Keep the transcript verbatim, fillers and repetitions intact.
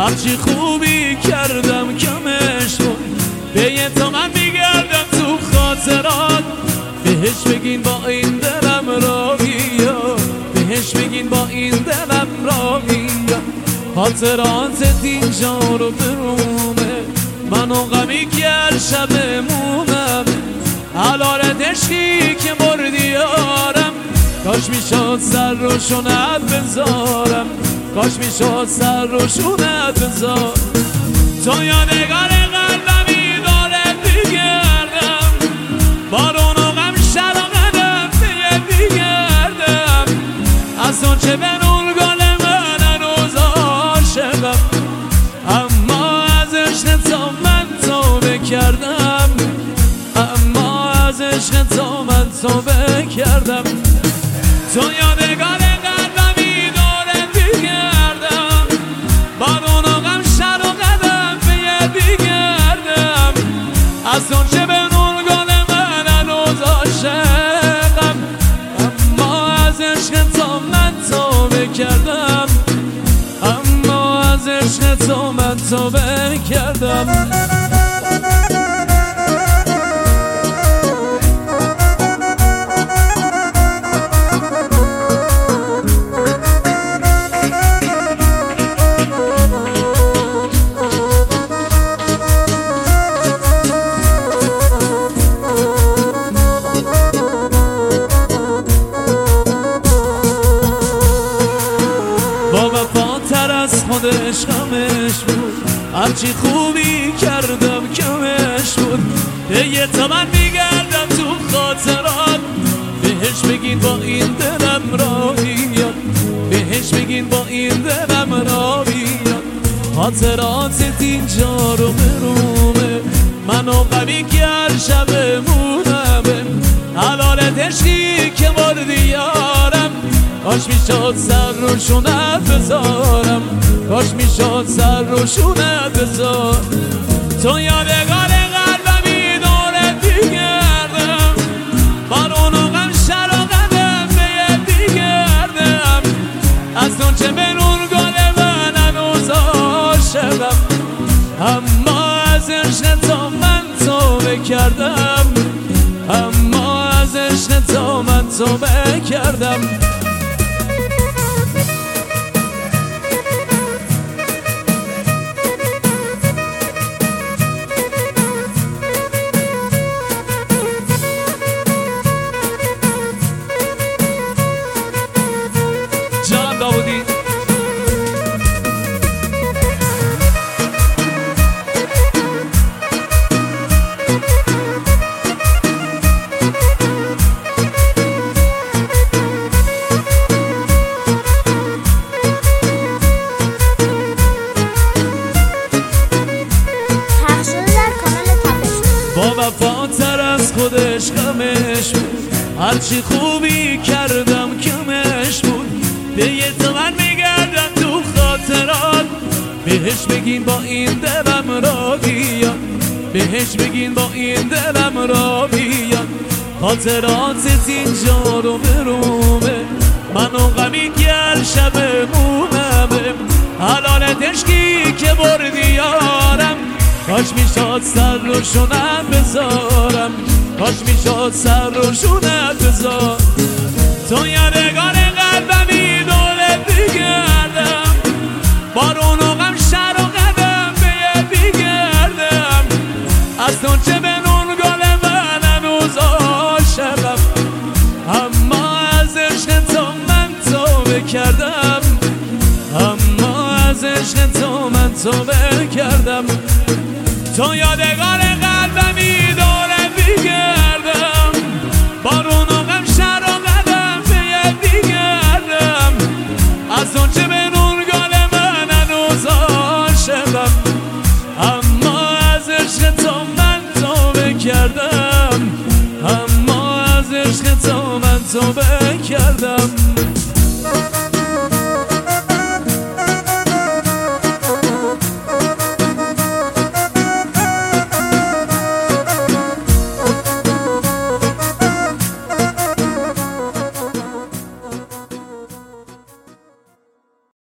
هرچی خوبی کردم کمش بود. به یه تا من میگردم تو خاطرات، بهش بگین با این دلم راویا، بهش بگین با این دلم راویا. خاطرات اینجا رو برومه، منو غمی کرد شبمونم. حلال دشکی که بردی یارم، کاش میشد سر رو شونت بذارم، کاش میشد سر رو شونت بذار. تو یادگار قلبمی داره بگردم، بارون و غم شر و قدم بگردم. از اون چه به نور گل من هنوز عاشقم، اما از عشق تو من توبه کردم، اما از عشق تو من توبه کردم. تو یادگار قلبمی داره بگردم، بارون و غم شر و قدم بگردم. از اون چه به نور گل من هنوز عاشقم، اما از عشق تو من توبه کردم، اما از عشق تو من توبه کردم. خودش غمش بود، هرچی خوبی کردم کمش بود. به یه تا من میگردم تو خاطرات، بهش بگین با این دلم را بیاد، بهش بگین با این دلم را بیاد. خاطرات اینجا رو برومه، منو غمی کرد شبمونمه. حلال دشکی که بردی یارم، کاش میشد سر رو شونت بذارم، کاش میشد سر رو شونت بذار. تو یادگار قلبمی داره بگردم، بارون و غم شر و قدم بگردم. از اون چه به نور گل من هنوز عاشقم، اما از عشق تو من توبه کردم، اما از عشق تو من توبه کردم. وفاتر از خودش غمش بود، هرچی خوبی کردم کمش بود. به یه تا من میگردم تو خاطرات، بهش بگین با این دلم را بیاد، بهش بگین با این دلم را بیاد. خاطرات اینجا رو برومه، منو غمی کرد شبمونمه. حلال دشکی که بردی یارم، کاش میشد سر رو شونت بذارم، کاش میشد سر رو شونت بذار. تو یادگار قلبمی داره بگردم، بارون و غم شر و قدم بگردم. از اون چه به نور گل من هنوز عاشقم، اما از عشق تو من توبه کردم، اما از عشق تو من توبه کردم. تو یادگار قلبمی داره بگردم، بارون و غم شر و قدم بگردم. از اون چه به نور گل من هنوز عاشقم، اما از عشق تو من توبه کردم، اما از عشق تو من توبه کردم.